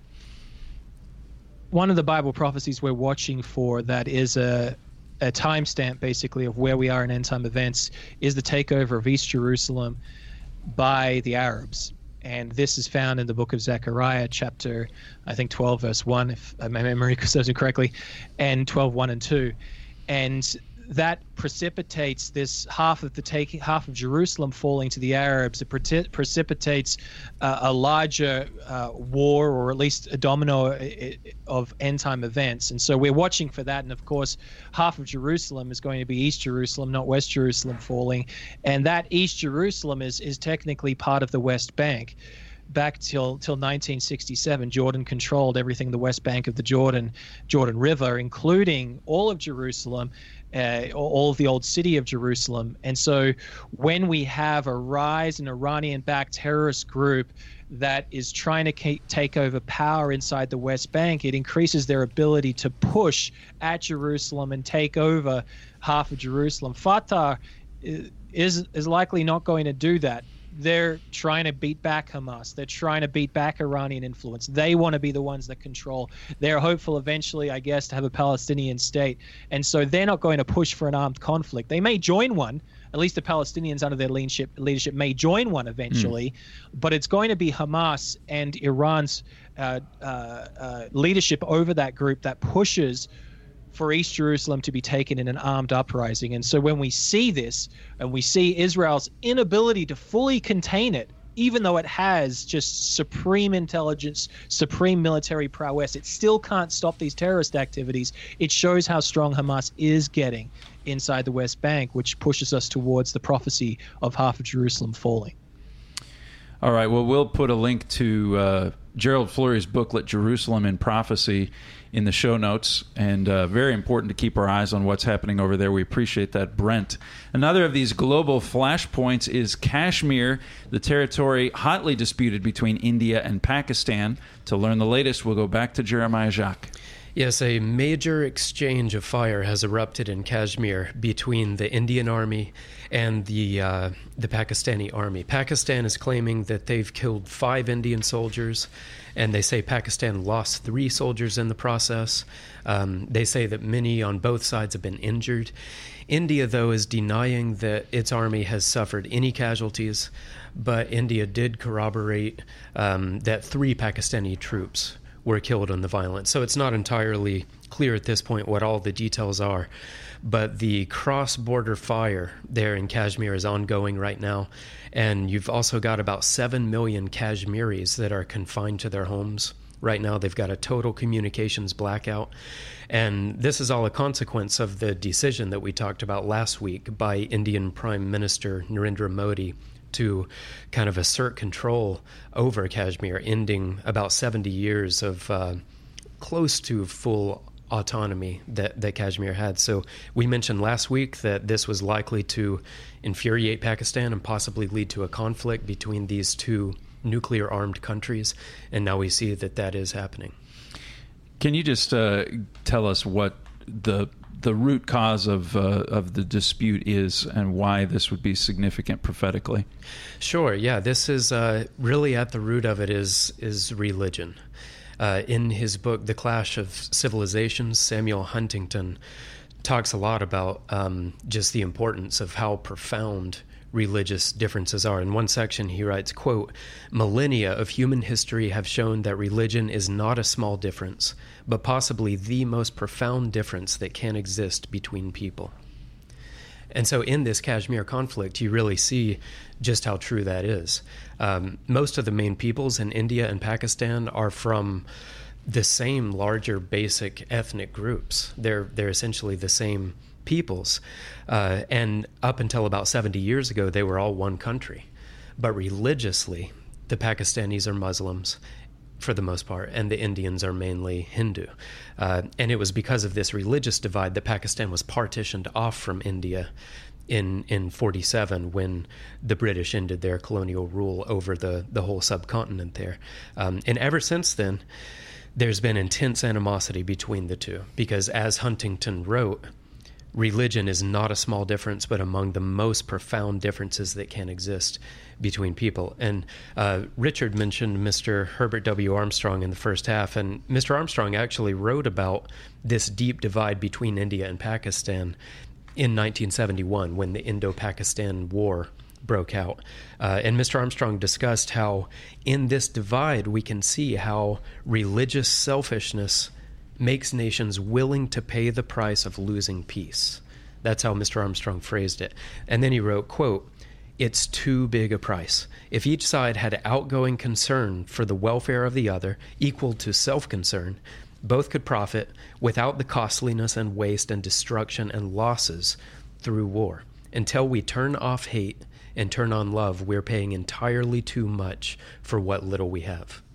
One of the Bible prophecies we're watching for that is a a timestamp basically of where we are in end time events is the takeover of East Jerusalem by the Arabs. And this is found in the book of Zechariah, chapter, I think, twelve, verse one, if my memory serves me correctly, and twelve, one and two. And that precipitates this half of the taking, half of Jerusalem falling to the Arabs. It pre- precipitates uh, a larger uh, war, or at least a domino of end-time events. And so we're watching for that. And of course, half of Jerusalem is going to be East Jerusalem, not West Jerusalem falling. And that East Jerusalem is is technically part of the West Bank. Back till till nineteen sixty-seven, Jordan controlled everything the West Bank of the Jordan Jordan River, including all of Jerusalem, uh, all of the old city of Jerusalem. And so when we have a rise in Iranian-backed terrorist group that is trying to take over power inside the West Bank, it increases their ability to push at Jerusalem and take over half of Jerusalem. Fatah is is likely not going to do that. They're trying to beat back Hamas. They're trying to beat back Iranian influence. They want to be the ones that control. They're hopeful eventually, I guess, to have a Palestinian state. And so they're not going to push for an armed conflict. They may join one. At least the Palestinians under their leadership, leadership may join one eventually. Mm. But it's going to be Hamas and Iran's uh, uh, uh, leadership over that group that pushes for East Jerusalem to be taken in an armed uprising. And so when we see this, and we see Israel's inability to fully contain it, even though it has just supreme intelligence, supreme military prowess, it still can't stop these terrorist activities. It shows how strong Hamas is getting inside the West Bank, which pushes us towards the prophecy of half of Jerusalem falling. All right, well, we'll put a link to uh, Gerald Flurry's booklet, Jerusalem in Prophecy, in the show notes, and uh, very important to keep our eyes on what's happening over there. We appreciate that, Brent. Another of these global flashpoints is Kashmir, the territory hotly disputed between India and Pakistan. To learn the latest, we'll go back to Jeremiah Jacques. Yes, a major exchange of fire has erupted in Kashmir between the Indian Army and the uh, the Pakistani Army. Pakistan is claiming that they've killed five Indian soldiers, and they say Pakistan lost three soldiers in the process. Um, they say that many on both sides have been injured. India, though, is denying that its army has suffered any casualties, but India did corroborate um, that three Pakistani troops were killed in the violence. So it's not entirely clear at this point what all the details are. But the cross-border fire there in Kashmir is ongoing right now. And you've also got about seven million Kashmiris that are confined to their homes. Right now they've got a total communications blackout. And this is all a consequence of the decision that we talked about last week by Indian Prime Minister Narendra Modi to kind of assert control over Kashmir, ending about seventy years of uh, close to full autonomy that, that Kashmir had. So we mentioned last week that this was likely to infuriate Pakistan and possibly lead to a conflict between these two nuclear-armed countries, and now we see that that is happening. Can you just uh, tell us what the the root cause of uh, of the dispute is and why this would be significant prophetically? Sure. Yeah, this is uh, really at the root of it is is religion. Uh, in his book, The Clash of Civilizations, Samuel Huntington talks a lot about um, just the importance of how profound religious differences are. In one section, he writes, quote, "Millennia of human history have shown that religion is not a small difference, but possibly the most profound difference that can exist between people." And so in this Kashmir conflict, you really see just how true that is. Um, most of the main peoples in India and Pakistan are from the same larger basic ethnic groups. They're they're essentially the same peoples. Uh, and up until about seventy years ago, they were all one country. But religiously, the Pakistanis are Muslims for the most part, and the Indians are mainly Hindu. Uh, and it was because of this religious divide that Pakistan was partitioned off from India in in forty-seven when the British ended their colonial rule over the, the whole subcontinent there. Um, and ever since then, there's been intense animosity between the two because, as Huntington wrote, religion is not a small difference, but among the most profound differences that can exist between people. And uh, Richard mentioned Mister Herbert W. Armstrong in the first half, and Mister Armstrong actually wrote about this deep divide between India and Pakistan in nineteen seventy-one when the Indo-Pakistan War broke out. Uh, and Mister Armstrong discussed how in this divide we can see how religious selfishness makes nations willing to pay the price of losing peace. That's how Mister Armstrong phrased it. And then he wrote, quote, "It's too big a price. If each side had outgoing concern for the welfare of the other equal to self-concern, both could profit without the costliness and waste and destruction and losses through war. Until we turn off hate and turn on love, we're paying entirely too much for what little we have."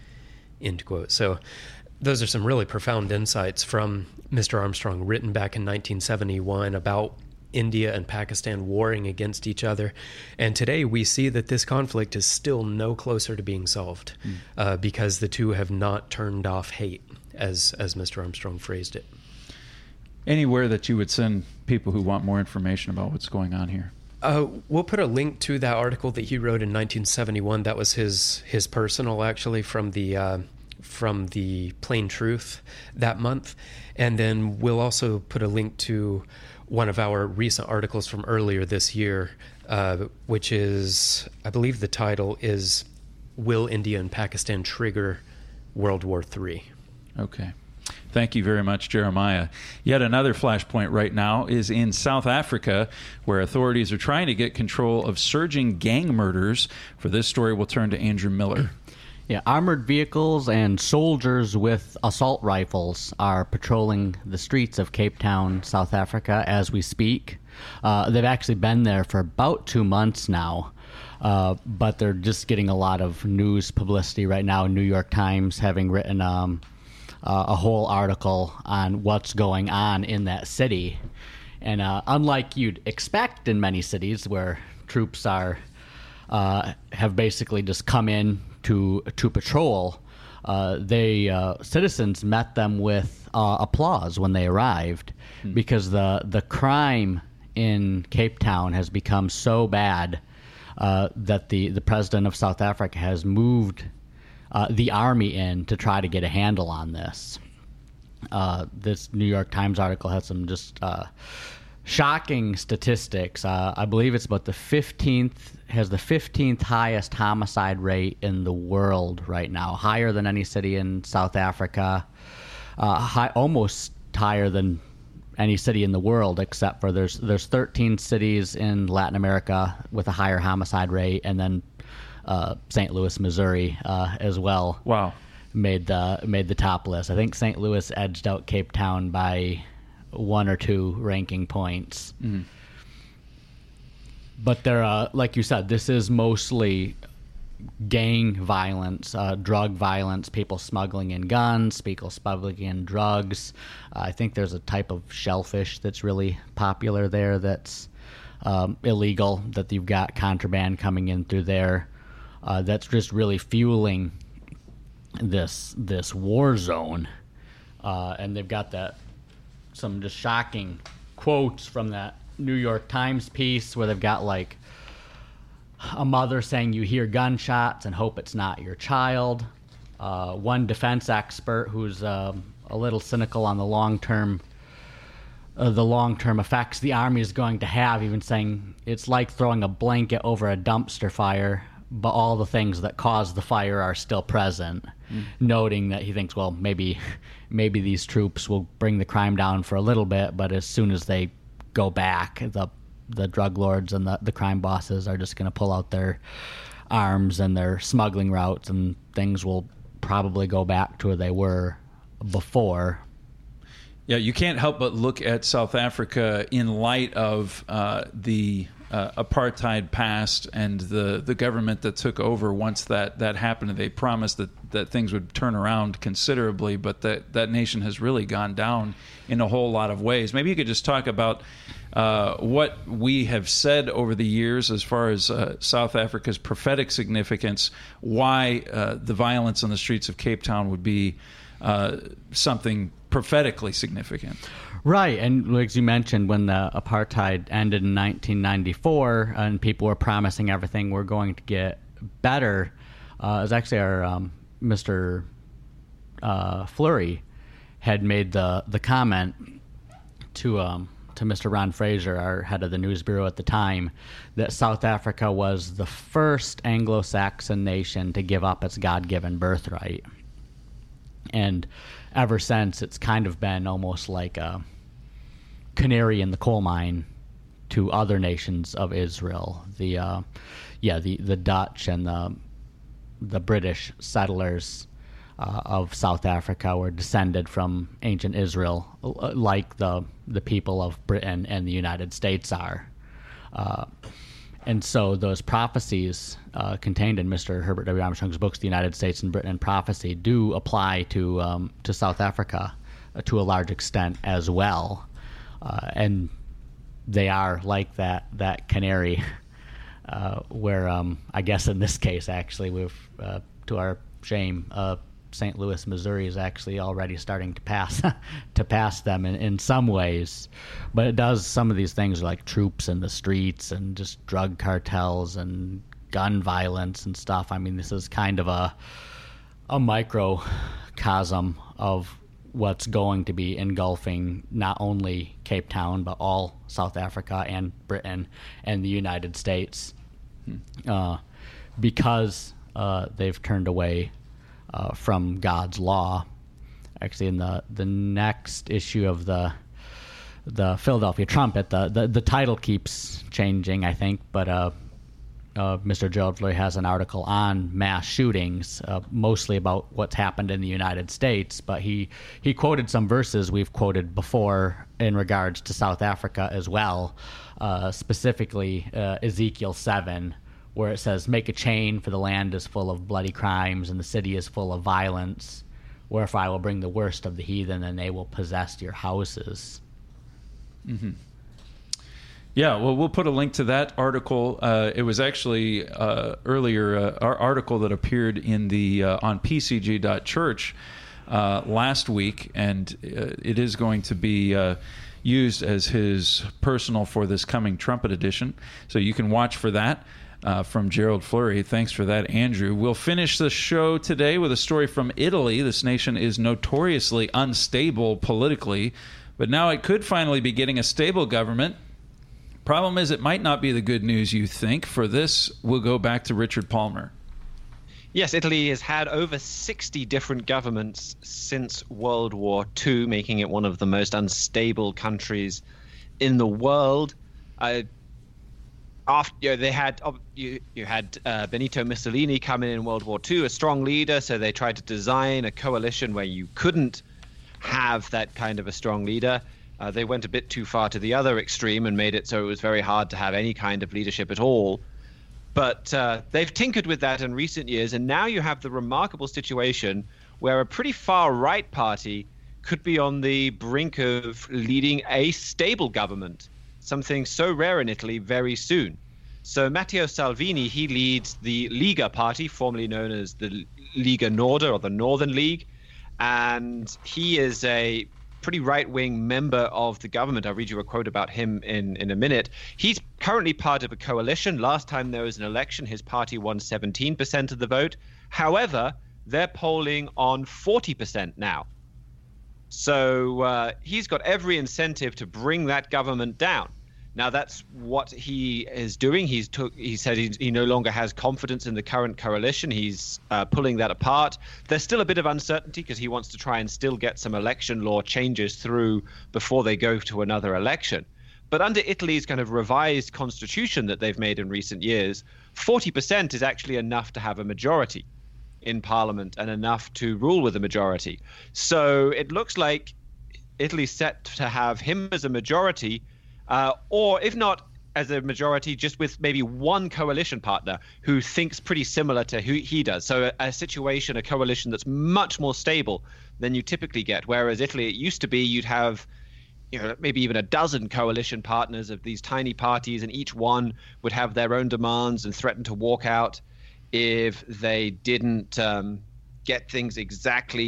End quote. So those are some really profound insights from Mister Armstrong, written back in nineteen seventy-one about India and Pakistan warring against each other. And today we see that this conflict is still no closer to being solved mm. uh, because the two have not turned off hate, as as Mister Armstrong phrased it. Anywhere that you would send people who want more information about what's going on here? Uh, we'll put a link to that article that he wrote in nineteen seventy-one. That was his his personal, actually, from the uh, from the Plain Truth that month. And then we'll also put a link to one of our recent articles from earlier this year, uh, which is, I believe the title is, "Will India and Pakistan Trigger World War Three?" Okay. Thank you very much, Jeremiah. Yet another flashpoint right now is in South Africa, where authorities are trying to get control of surging gang murders. For this story, we'll turn to Andrew Miller. Yeah, armored vehicles and soldiers with assault rifles are patrolling the streets of Cape Town, South Africa, as we speak. Uh, they've actually been there for about two months now, uh, but they're just getting a lot of news publicity right now. New York Times having written um, uh, a whole article on what's going on in that city. And uh, unlike you'd expect in many cities where troops are uh, have basically just come in to to patrol, uh, they uh, citizens met them with uh, applause when they arrived, hmm. because the the crime in Cape Town has become so bad uh, that the, the president of South Africa has moved uh, the army in to try to get a handle on this. Uh, this New York Times article has some just uh, shocking statistics. Uh, I believe it's about the fifteenth, has the fifteenth highest homicide rate in the world right now, higher than any city in South Africa, uh, high, almost higher than any city in the world, except for there's there's thirteen cities in Latin America with a higher homicide rate, and then uh, Saint Louis, Missouri, uh, as well. Wow, made the made the top list. I think Saint Louis edged out Cape Town by one or two ranking points. Mm. But they're, uh, like you said, this is mostly gang violence, uh, drug violence, people smuggling in guns, people smuggling in drugs. Uh, I think there's a type of shellfish that's really popular there that's um, illegal, that you've got contraband coming in through there. Uh, that's just really fueling this this war zone. Uh, and they've got that some just shocking quotes from that New York Times piece where they've got like a mother saying you hear gunshots and hope it's not your child. Uh, one defense expert who's uh, a little cynical on the long-term uh, the long-term effects the Army is going to have, even saying it's like throwing a blanket over a dumpster fire, but all the things that caused the fire are still present, mm. noting that he thinks, well, maybe maybe these troops will bring the crime down for a little bit, but as soon as they go back, the the drug lords and the, the crime bosses are just going to pull out their arms and their smuggling routes, and things will probably go back to where they were before. Yeah, you can't help but look at South Africa in light of uh, the uh, apartheid past and the, the government that took over once that, that happened. They promised that, that things would turn around considerably, but that, that nation has really gone down in a whole lot of ways. Maybe you could just talk about uh, what we have said over the years as far as uh, South Africa's prophetic significance, why uh, the violence on the streets of Cape Town would be uh, something prophetically significant. Right, and as you mentioned, when the apartheid ended in nineteen ninety-four and people were promising everything were going to get better, uh, it was actually our um, Mister Uh, Fleury had made the, the comment to um, to Mister Ron Fraser, our head of the news bureau at the time, that South Africa was the first Anglo-Saxon nation to give up its God-given birthright. And ever since, it's kind of been almost like a canary in the coal mine to other nations of Israel. The uh, yeah, the, the Dutch and the the British settlers uh, of South Africa were descended from ancient Israel, like the the people of Britain and the United States are. Uh, And so those prophecies uh, contained in Mister Herbert W. Armstrong's books, The United States and Britain and Prophecy, do apply to um, to South Africa uh, to a large extent as well. Uh, and they are like that that canary, uh, where um, I guess in this case, actually, we've, uh, to our shame, uh, Saint Louis, Missouri is actually already starting to pass to pass them in, in some ways. But it does some of these things like troops in the streets and just drug cartels and gun violence and stuff. I mean, this is kind of a a microcosm of what's going to be engulfing not only Cape Town, but all South Africa and Britain and the United States, hmm. uh, because uh, they've turned away Uh, from God's law. Actually, in the, the next issue of the the Philadelphia Trumpet, the, the, the title keeps changing, I think, but uh, uh, Mister Gerald Fleury has an article on mass shootings, uh, mostly about what's happened in the United States, but he, he quoted some verses we've quoted before in regards to South Africa as well, uh, specifically uh, Ezekiel seven, where it says, "Make a chain, for the land is full of bloody crimes, and the city is full of violence. Wherefore I will bring the worst of the heathen, and they will possess your houses." Mm-hmm. Yeah, well, we'll put a link to that article. Uh, it was actually uh, earlier uh, our article that appeared in the uh, on p c g dot church uh, last week, and uh, it is going to be uh, used as his personal for this coming Trumpet edition. So you can watch for that. Uh, from Gerald Fleury. Thanks for that, Andrew. We'll finish the show today with a story from Italy. This nation is notoriously unstable politically, but now it could finally be getting a stable government. Problem is, it might not be the good news you think. For this, we'll go back to Richard Palmer. Yes, Italy has had over sixty different governments since World War Two, making it one of the most unstable countries in the world. Uh, After you know, they had you, you had uh, Benito Mussolini come in in World War Two, a strong leader, so they tried to design a coalition where you couldn't have that kind of a strong leader. Uh, they went a bit too far to the other extreme and made it so it was very hard to have any kind of leadership at all. But uh, they've tinkered with that in recent years, and now you have the remarkable situation where a pretty far-right party could be on the brink of leading a stable government, something so rare in Italy very soon. So Matteo Salvini, he leads the Lega Party, formerly known as the Lega Nord, or the Northern League, and he is a pretty right-wing member of the government. I'll read you a quote about him in, in a minute. He's currently part of a coalition. Last time there was an election, his party won seventeen percent of the vote. However, they're polling on forty percent now. So uh, he's got every incentive to bring that government down. Now, that's what he is doing. He's took, he said he, he no longer has confidence in the current coalition. He's uh, pulling that apart. There's still a bit of uncertainty because he wants to try and still get some election law changes through before they go to another election. But under Italy's kind of revised constitution that they've made in recent years, forty percent is actually enough to have a majority in parliament and enough to rule with a majority. So it looks like Italy's set to have him as a majority, uh, or if not as a majority, just with maybe one coalition partner who thinks pretty similar to who he does. So a, a situation, a coalition that's much more stable than you typically get. Whereas Italy, it used to be you'd have, you know, maybe even a dozen coalition partners of these tiny parties, and each one would have their own demands and threaten to walk out if they didn't um, get things exactly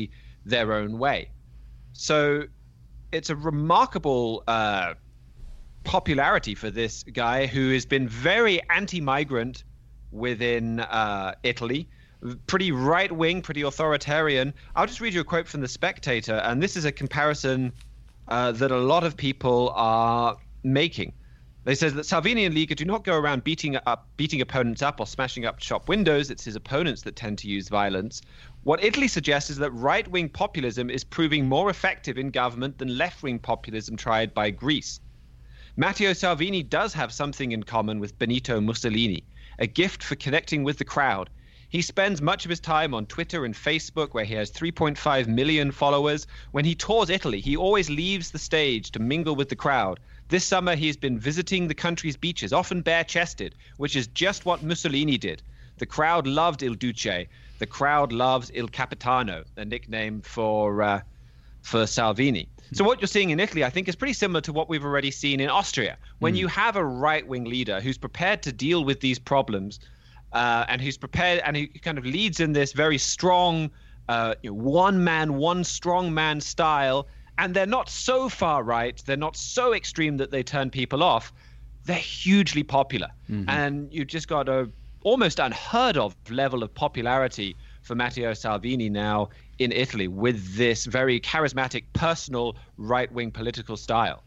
their own way. So it's a remarkable uh, popularity for this guy who has been very anti-migrant within uh, Italy, pretty right-wing, pretty authoritarian. I'll just read you a quote from The Spectator, and this is a comparison uh, that a lot of people are making. They say that Salvini and Lega do not go around beating up, beating opponents up or smashing up shop windows. It's his opponents that tend to use violence. What Italy suggests is that right-wing populism is proving more effective in government than left-wing populism tried by Greece. Matteo Salvini does have something in common with Benito Mussolini, a gift for connecting with the crowd. He spends much of his time on Twitter and Facebook, where he has three point five million followers. When he tours Italy, he always leaves the stage to mingle with the crowd. This summer, he's been visiting the country's beaches, often bare-chested, which is just what Mussolini did. The crowd loved Il Duce. The crowd loves Il Capitano, a nickname for uh, for Salvini. So what you're seeing in Italy, I think, is pretty similar to what we've already seen in Austria. When mm. you have a right-wing leader who's prepared to deal with these problems, uh, and who's prepared, and he kind of leads in this very strong, uh, you know, one-man, one-strong-man style, and they're not so far right, they're not so extreme that they turn people off, they're hugely popular. Mm-hmm. And you've just got a almost unheard of level of popularity for Matteo Salvini now in Italy with this very charismatic, personal, right-wing political style.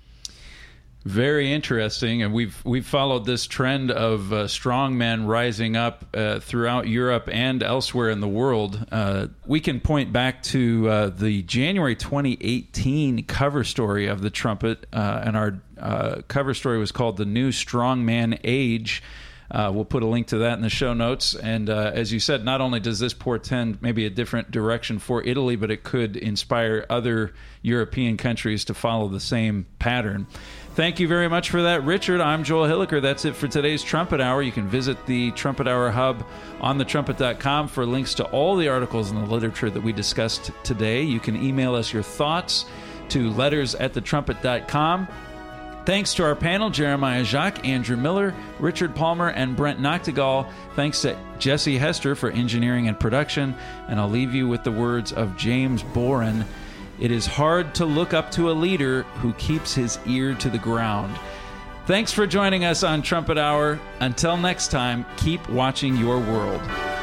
Very interesting, and we've we've followed this trend of uh, strongmen rising up uh, throughout Europe and elsewhere in the world. Uh, we can point back to uh, the January twenty eighteen cover story of the Trumpet, uh, and our uh, cover story was called "The New Strongman Age." Uh, we'll put a link to that in the show notes. And uh, as you said, not only does this portend maybe a different direction for Italy, but it could inspire other European countries to follow the same pattern. Thank you very much for that, Richard. I'm Joel Hilliker. That's it for today's Trumpet Hour. You can visit the Trumpet Hour Hub on the trumpet dot com for links to all the articles in the literature that we discussed today. You can email us your thoughts to letters at the trumpet dot com. Thanks to our panel, Jeremiah Jacques, Andrew Miller, Richard Palmer, and Brent Noctegal. Thanks to Jesse Hester for engineering and production. And I'll leave you with the words of James Boren. It is hard to look up to a leader who keeps his ear to the ground. Thanks for joining us on Trumpet Hour. Until next time, keep watching your world.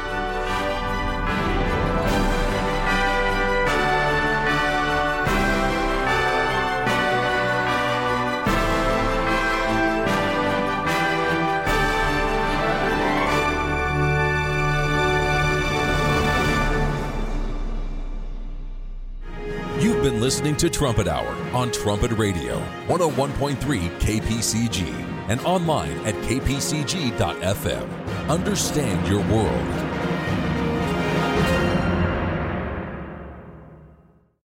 Listening to Trumpet Hour on Trumpet Radio, one oh one point three K P C G, and online at k p c g dot f m. Understand your world.